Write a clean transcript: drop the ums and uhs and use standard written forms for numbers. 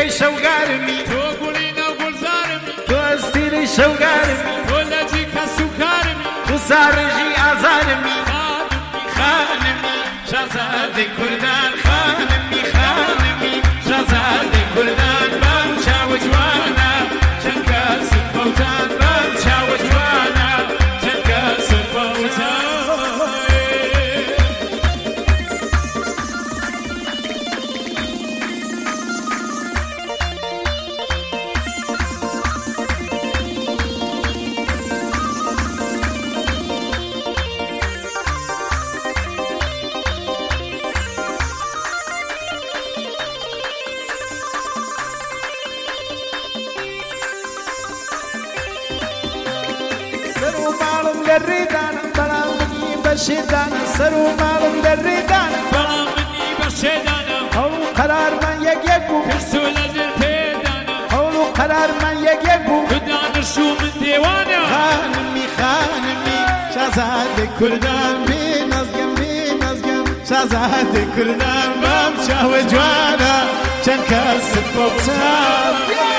ئەستیرەی شەوگارمی تۆ گوڵی ناو گوڵزارمی تۆ ئەستیرەی شەوگارمی تۆ لەجی کەس و کارمی تو ساڕژی ئازارمی خانمی خانمی شازادەی کوردان خانمی خانمی شازادەی کوردان بەم چاوە جوانە چەند کەسم فەوتان بەم چاوە جوانە چەند کەسم فەوتان سەر و ماڵم لە ڕێدانە بەڵام منی بە شێدانە سەر و ماڵم لە ڕێدانە بەڵام منی بە شێدانە هەوڵ و قەرارمان یەکێک بوو پرس و لەژێر پێدانە هەوڵ و قەرارمان یەکێک بوو تو دانش و من دێوانە خانمی خانمی شازادەی کوردان بێنەزگەم بێنەزگەم شازادەی کوردان بەم چاوە جوانە چەند کەسم فەوتان